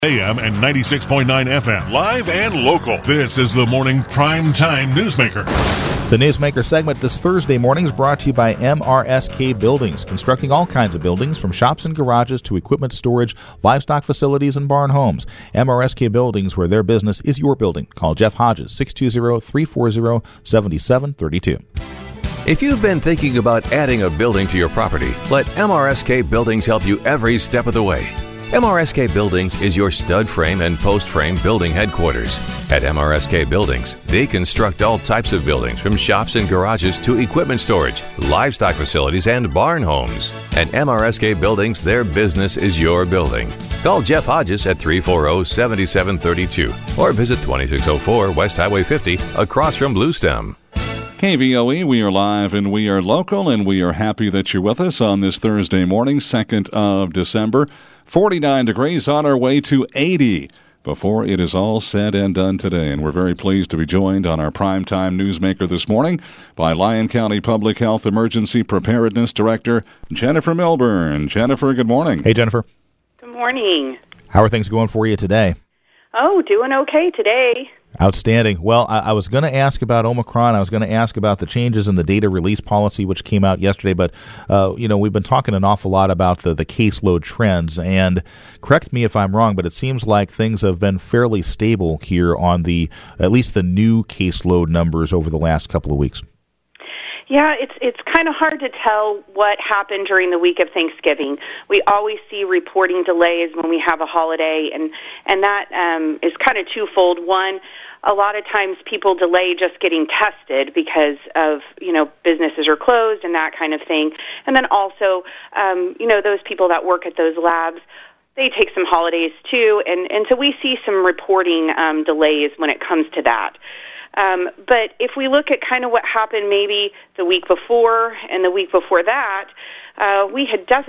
AM and 96.9 FM, live and local. This is the Morning Prime Time Newsmaker. The Newsmaker segment this Thursday morning is brought to you by MRSK Buildings, constructing all kinds of buildings from shops and garages to equipment storage, livestock facilities, and barn homes. MRSK Buildings, where their business is your building. Call Jeff Hodges, 620-340-7732. If you've been thinking about adding a building to your property, let MRSK Buildings help you every step of the way. MRSK Buildings is your stud frame and post frame building headquarters. At MRSK Buildings, they construct all types of buildings from shops and garages to equipment storage, livestock facilities, and barn homes. At MRSK Buildings, their business is your building. Call Jeff Hodges at 340-7732 or visit 2604 West Highway 50 across from Bluestem. KVOE, we are live and we are local, and we are happy that you're with us on this Thursday morning, 2nd of December. 49 degrees on our way to 80 before it is all said and done today. And we're very pleased to be joined on our Primetime Newsmaker this morning by Lyon County Public Health Emergency Preparedness Director Jennifer Milburn. Jennifer, good morning. Hey, Jennifer. Good morning. How are things going for you today? Oh, doing okay today. Outstanding. Well, I was going to ask about Omicron. I was going to ask about the changes in the data release policy, which came out yesterday. But, we've been talking an awful lot about the caseload trends. And correct me if I'm wrong, but it seems like things have been fairly stable here on at least the new caseload numbers over the last couple of weeks. Yeah, it's kind of hard to tell what happened during the week of Thanksgiving. We always see reporting delays when we have a holiday, and that is kind of twofold. One, a lot of times people delay just getting tested because of, businesses are closed and that kind of thing. And then also, those people that work at those labs, they take some holidays too, and so we see some reporting delays when it comes to that. But if we look at kind of what happened maybe the week before and the week before that, we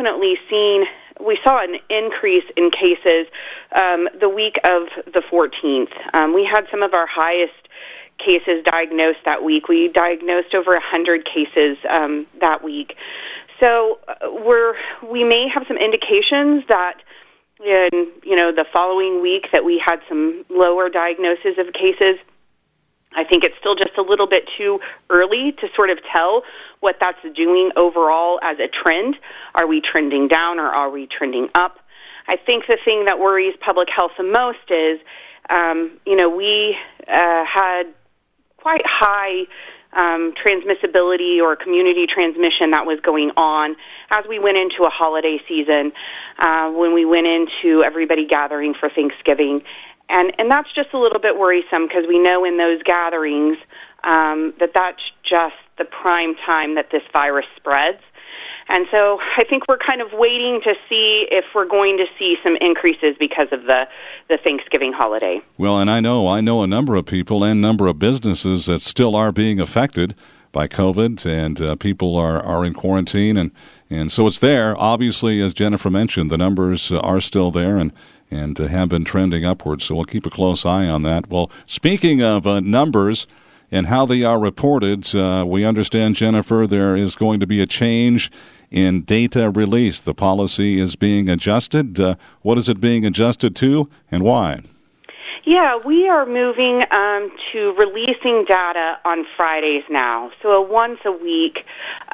saw an increase in cases the week of the 14th. We had some of our highest cases diagnosed that week. We diagnosed over 100 cases that week. So we may have some indications that in the following week that we had some lower diagnoses of cases. I think it's still just a little bit too early to sort of tell what that's doing overall as a trend. Are we trending down or are we trending up? I think the thing that worries public health the most is, we had quite high transmissibility or community transmission that was going on as we went into a holiday season, when we went into everybody gathering for Thanksgiving. And that's just a little bit worrisome because we know in those gatherings that's just the prime time that this virus spreads. And so I think we're kind of waiting to see if we're going to see some increases because of the Thanksgiving holiday. Well, and I know a number of people and number of businesses that still are being affected by COVID, and people are in quarantine. And so it's there. Obviously, as Jennifer mentioned, the numbers are still there and have been trending upwards, so we'll keep a close eye on that. Well, speaking of numbers and how they are reported, we understand, Jennifer, there is going to be a change in data release. The policy is being adjusted. What is it being adjusted to, and why? Yeah, we are moving to releasing data on Fridays now, so a once-a-week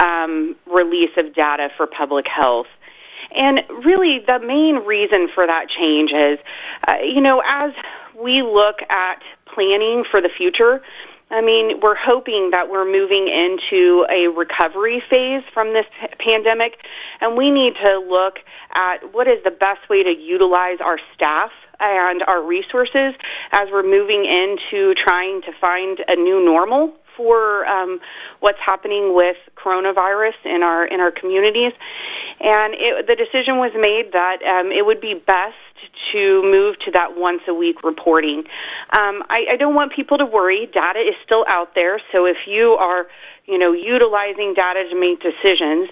release of data for public health. And really, the main reason for that change is, as we look at planning for the future, we're hoping that we're moving into a recovery phase from this pandemic, and we need to look at what is the best way to utilize our staff and our resources as we're moving into trying to find a new normal for what's happening with coronavirus in our communities. And the decision was made that it would be best to move to that once-a-week reporting. I don't want people to worry. Data is still out there, so if you are utilizing data to make decisions,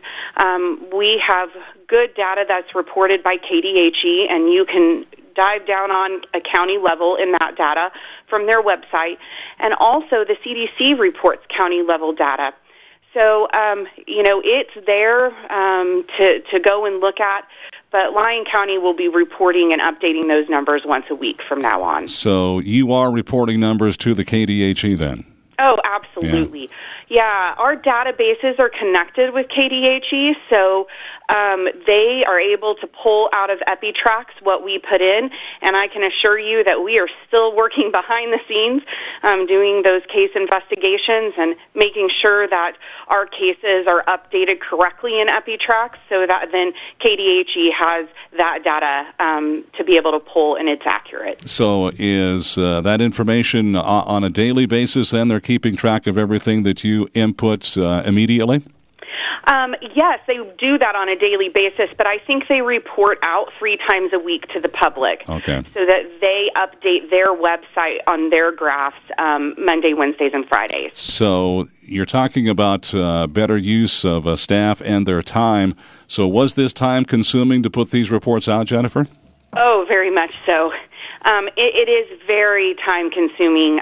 we have good data that's reported by KDHE, and you can dive down on a county level in that data from their website. And also the CDC reports county level data. So, it's there to go and look at. But Lyon County will be reporting and updating those numbers once a week from now on. So you are reporting numbers to the KDHE then? Oh, absolutely. Yeah, our databases are connected with KDHE, so they are able to pull out of EpiTrax what we put in, and I can assure you that we are still working behind the scenes doing those case investigations and making sure that our cases are updated correctly in EpiTrax so that then KDHE has that data to be able to pull and it's accurate. So is that information on a daily basis then? They're keeping track of everything that you input immediately? Yes, they do that on a daily basis, but I think they report out 3 times a week to the public. Okay. So that they update their website on their graphs Monday, Wednesdays, and Fridays. So you're talking about better use of staff and their time. So was this time consuming to put these reports out, Jennifer? Oh, very much so. It is very time consuming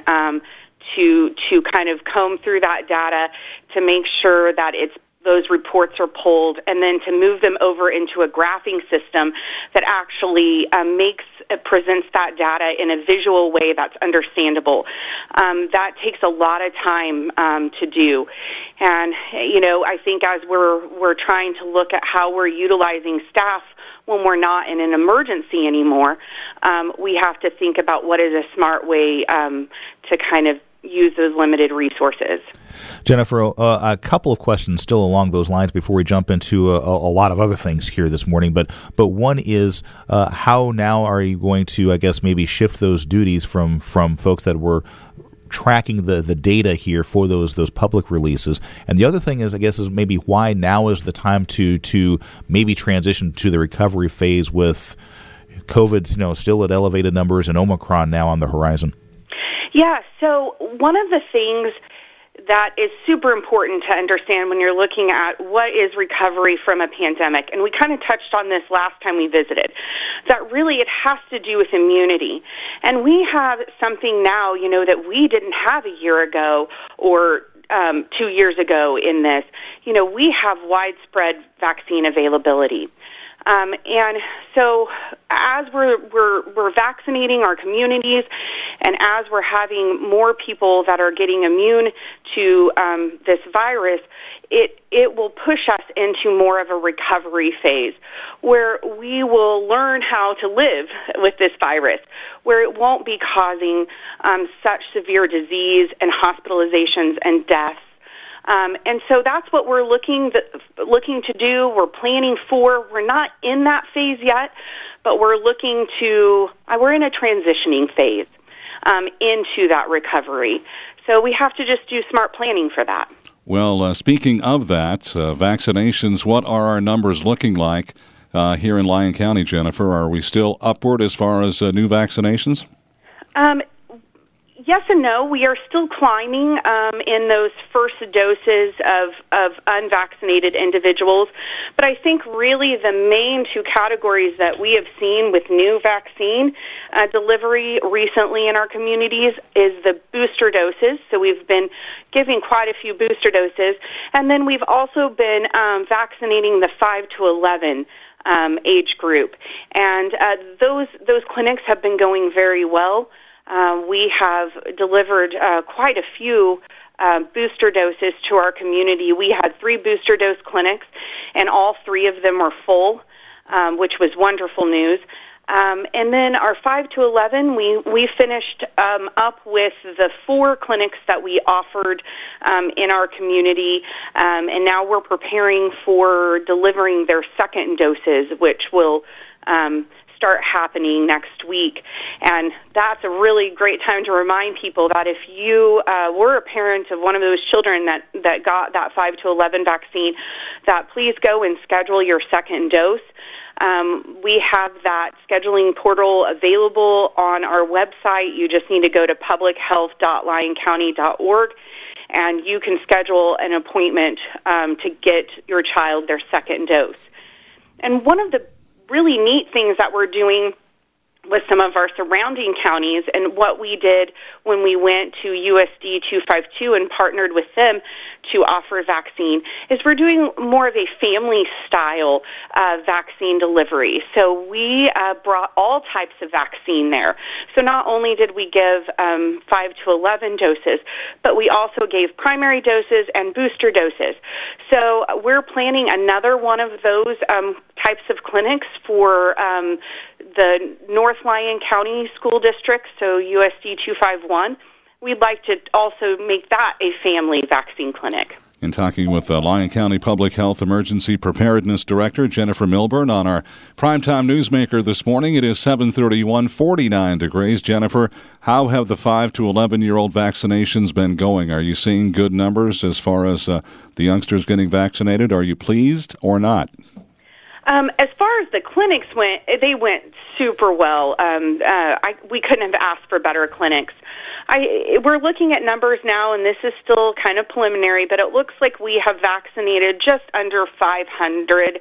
to kind of comb through that data to make sure that those reports are pulled, and then to move them over into a graphing system that actually presents that data in a visual way that's understandable. That takes a lot of time to do. And, I think as we're trying to look at how we're utilizing staff when we're not in an emergency anymore, we have to think about what is a smart way to kind of use those limited resources. Jennifer, a couple of questions still along those lines before we jump into a lot of other things here this morning. But one is, how now are you going to, I guess, maybe shift those duties from folks that were tracking the data here for those public releases? And the other thing is, I guess, is maybe why now is the time to maybe transition to the recovery phase with COVID, still at elevated numbers and Omicron now on the horizon? Yeah, so one of the things that is super important to understand when you're looking at what is recovery from a pandemic, and we kind of touched on this last time we visited, that really it has to do with immunity. And we have something now, that we didn't have a year ago or 2 years ago in this. We have widespread vaccine availability. And so as we're vaccinating our communities, and as we're having more people that are getting immune to this virus, it will push us into more of a recovery phase where we will learn how to live with this virus, where it won't be causing such severe disease and hospitalizations and deaths. And so that's what we're looking to do. We're planning for. We're not in that phase yet, but we're in a transitioning phase into that recovery. So we have to just do smart planning for that. Well, speaking of that, vaccinations, what are our numbers looking like here in Lyon County, Jennifer? Are we still upward as far as new vaccinations? Yes and no. We are still climbing in those first doses of unvaccinated individuals. But I think really the main 2 categories that we have seen with new vaccine delivery recently in our communities is the booster doses. So we've been giving quite a few booster doses. And then we've also been vaccinating the 5 to 11 age group. And those clinics have been going very well. We have delivered quite a few booster doses to our community. We had 3 booster dose clinics, and all 3 of them were full, which was wonderful news. And then our 5 to 11, we finished up with the 4 clinics that we offered in our community, and now we're preparing for delivering their second doses, which will start happening next week. And that's a really great time to remind people that if you were a parent of one of those children that got that 5 to 11 vaccine, that please go and schedule your second dose. We have that scheduling portal available on our website. You just need to go to publichealth.lyoncounty.org, and you can schedule an appointment to get your child their second dose. And one of the really neat things that we're doing with some of our surrounding counties. And what we did when we went to USD 252 and partnered with them to offer vaccine is we're doing more of a family-style vaccine delivery. So we brought all types of vaccine there. So not only did we give 5 to 11 doses, but we also gave primary doses and booster doses. So we're planning another one of those types of clinics for the North Lyon County School District, so USD 251. We'd like to also make that a family vaccine clinic. In talking with Lyon County Public Health Emergency Preparedness Director Jennifer Milburn on our Primetime Newsmaker this morning. It is 7:31, 49 degrees. Jennifer, how have the 5 to 11-year-old vaccinations been going? Are you seeing good numbers as far as the youngsters getting vaccinated? Are you pleased or not? As far as the clinics went, they went super well. We couldn't have asked for better clinics. We're looking at numbers now, and this is still kind of preliminary, but it looks like we have vaccinated just under 500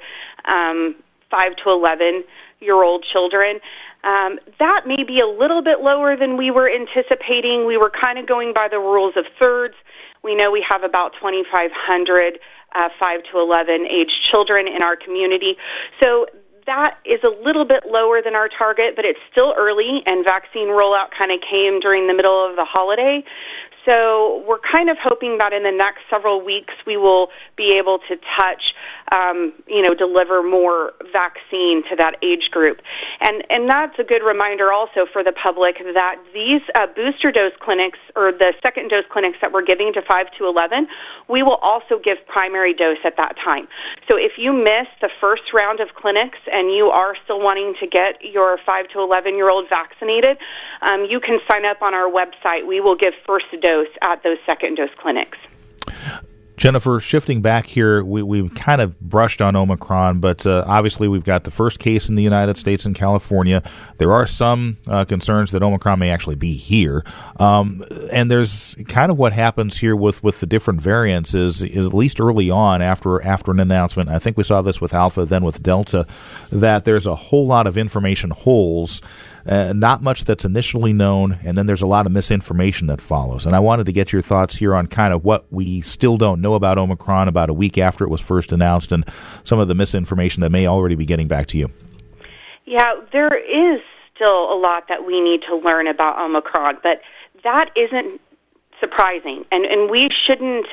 5 to 11-year-old children. That may be a little bit lower than we were anticipating. We were kind of going by the rules of thirds. We know we have about 2,500 5 to 11 age children in our community. So that is a little bit lower than our target, but it's still early, and vaccine rollout kind of came during the middle of the holiday. So we're kind of hoping that in the next several weeks we will be able to touch, deliver more vaccine to that age group. And that's a good reminder also for the public that these booster dose clinics, or the second dose clinics that we're giving to 5 to 11, we will also give primary dose at that time. So if you miss the first round of clinics and you are still wanting to get your 5 to 11-year-old vaccinated, you can sign up on our website. We will give first dose at those second dose clinics. Jennifer, shifting back here, we've kind of brushed on Omicron, but obviously we've got the first case in the United States in California. There are some concerns that Omicron may actually be here. And there's kind of what happens here with the different variants is at least early on after an announcement, I think we saw this with Alpha, then with Delta, that there's a whole lot of information holes. Not much that's initially known, and then there's a lot of misinformation that follows. And I wanted to get your thoughts here on kind of what we still don't know about Omicron about a week after it was first announced, and some of the misinformation that may already be getting back to you. Yeah, there is still a lot that we need to learn about Omicron, but that isn't surprising, and we shouldn't,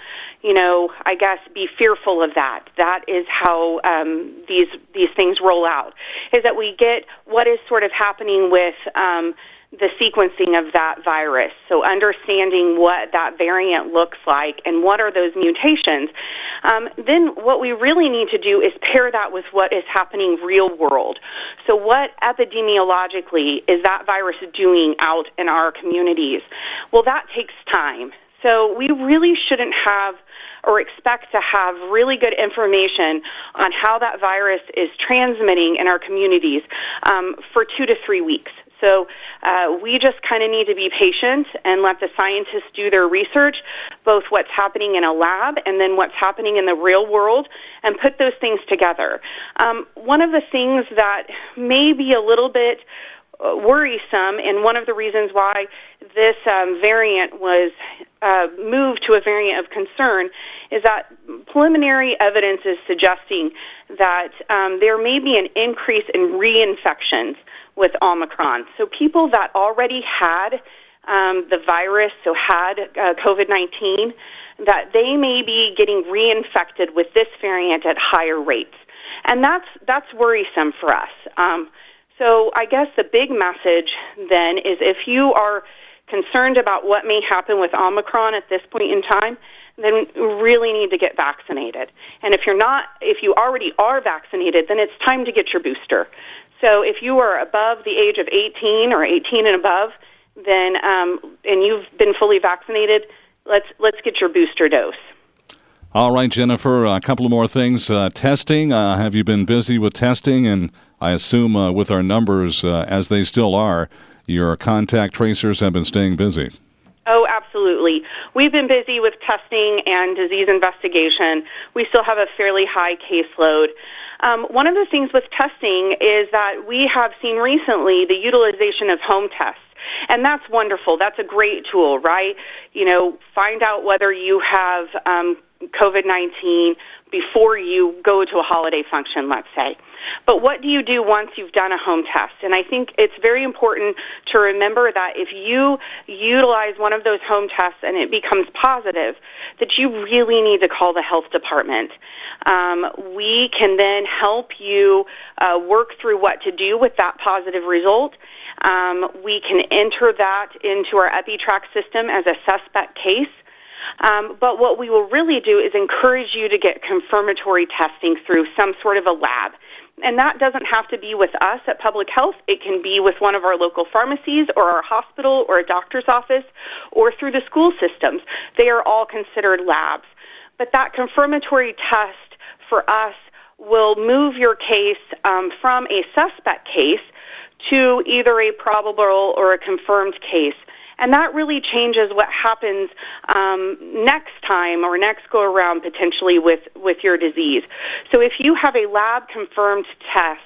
I guess, be fearful of that. That is how these things roll out, is that we get what is sort of happening with the sequencing of that virus. So understanding what that variant looks like and what are those mutations. Then what we really need to do is pair that with what is happening real world. So what epidemiologically is that virus doing out in our communities? Well, that takes time. So we really shouldn't have or expect to have really good information on how that virus is transmitting in our communities for 2 to 3 weeks. So we just kind of need to be patient and let the scientists do their research, both what's happening in a lab and then what's happening in the real world, and put those things together. One of the things that may be a little bit worrisome, and one of the reasons why this variant was moved to a variant of concern, is that preliminary evidence is suggesting that there may be an increase in reinfections with Omicron. So people that already had the virus, so had COVID-19, that they may be getting reinfected with this variant at higher rates. And that's worrisome for us. So I guess the big message then is if you are concerned about what may happen with Omicron at this point in time, then you really need to get vaccinated. And if you already are vaccinated, then it's time to get your booster. So if you are above the age of 18 or 18 and above, then and you've been fully vaccinated, let's get your booster dose. All right, Jennifer, a couple of more things. Testing, have you been busy with testing? And I assume with our numbers, as they still are, your contact tracers have been staying busy. Oh, absolutely. We've been busy with testing and disease investigation. We still have a fairly high caseload. One of the things with testing is that we have seen recently the utilization of home tests. And that's wonderful. That's a great tool, right? Find out whether you have COVID-19 before you go to a holiday function, let's say. But what do you do once you've done a home test? And I think it's very important to remember that if you utilize one of those home tests and it becomes positive, that you really need to call the health department. We can then help you work through what to do with that positive result. We can enter that into our EpiTrack system as a suspect case. But what we will really do is encourage you to get confirmatory testing through some sort of a lab. And that doesn't have to be with us at Public Health. It can be with one of our local pharmacies or our hospital or a doctor's office or through the school systems. They are all considered labs. But that confirmatory test for us will move your case from a suspect case to either a probable or a confirmed case. And that really changes what happens next time or next go-around potentially with your disease. So if you have a lab-confirmed test,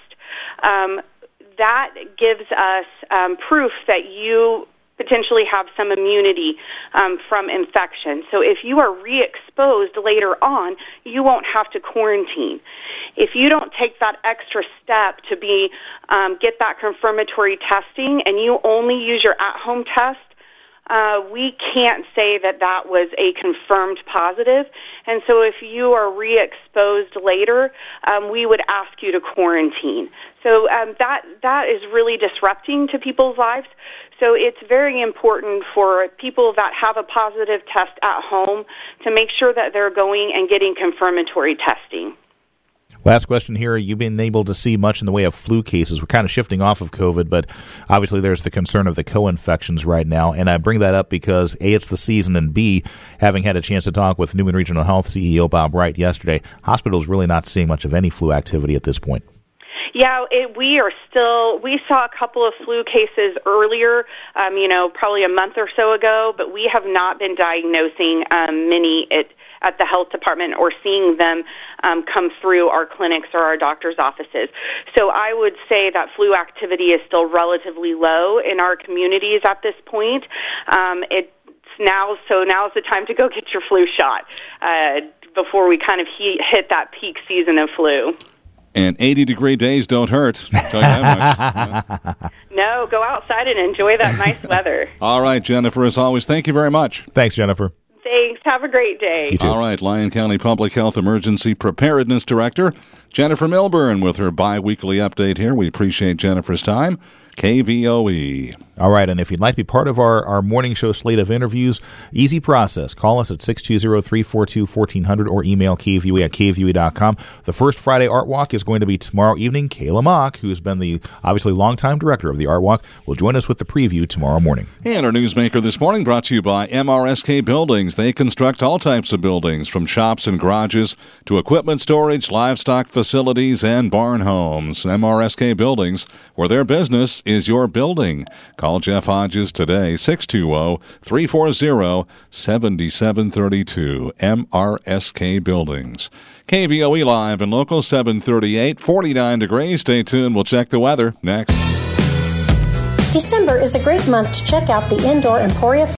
that gives us proof that you potentially have some immunity from infection. So if you are re-exposed later on, you won't have to quarantine. If you don't take that extra step to get that confirmatory testing and you only use your at-home test, we can't say that was a confirmed positive. And so if you are re-exposed later, we would ask you to quarantine. So that is really disrupting to people's lives. So it's very important for people that have a positive test at home to make sure that they're going and getting confirmatory testing. Last question here. You've been able to see much in the way of flu cases. We're kind of shifting off of COVID, but obviously there's the concern of the co-infections right now. And I bring that up because, A, it's the season, and B, having had a chance to talk with Newman Regional Health CEO Bob Wright yesterday, hospitals really not seeing much of any flu activity at this point. Yeah, we saw a couple of flu cases earlier, probably a month or so ago, but we have not been diagnosing many at the health department or seeing them come through our clinics or our doctor's offices. So I would say that flu activity is still relatively low in our communities at this point. Now's the time to go get your flu shot before we kind of hit that peak season of flu. And 80-degree days don't hurt. I'll tell you that much. No, go outside and enjoy that nice weather. All right, Jennifer, as always, thank you very much. Thanks, Jennifer. Thanks. Have a great day. You too. All right, Lyon County Public Health Emergency Preparedness Director Jennifer Milburn with her bi-weekly update here. We appreciate Jennifer's time. KVOE. All right, and if you'd like to be part of our morning show slate of interviews, easy process. Call us at 620-342-1400 or email kvoe@kvoe.com. The first Friday Art Walk is going to be tomorrow evening. Kayla Mock, who's been the obviously longtime director of the Art Walk, will join us with the preview tomorrow morning. And our newsmaker this morning brought to you by MRSK Buildings. They construct all types of buildings, from shops and garages to equipment storage, livestock facilities, and barn homes. MRSK Buildings, where their business is your building. Call Jeff Hodges today, 620-340-7732. MRSK Buildings. KVOE Live and Local 738, 49 degrees. Stay tuned. We'll check the weather next. December is a great month to check out the Indoor Emporia